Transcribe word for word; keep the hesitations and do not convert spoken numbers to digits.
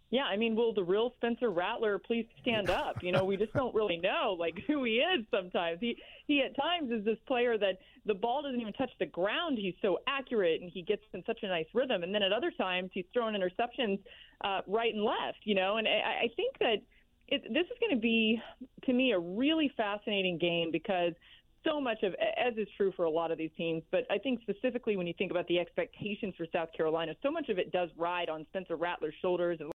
Yeah, I mean, will the real Spencer Rattler please stand up? You know, we just don't really know, like, who he is sometimes. He, he at times is this player that the ball doesn't even touch the ground. He's so accurate, and he gets in such a nice rhythm. And then at other times, he's throwing interceptions uh, right and left, you know. And I, I think that it, this is going to be, to me, a really fascinating game because so much of, as is true for a lot of these teams, but I think specifically when you think about the expectations for South Carolina, so much of it does ride on Spencer Rattler's shoulders. And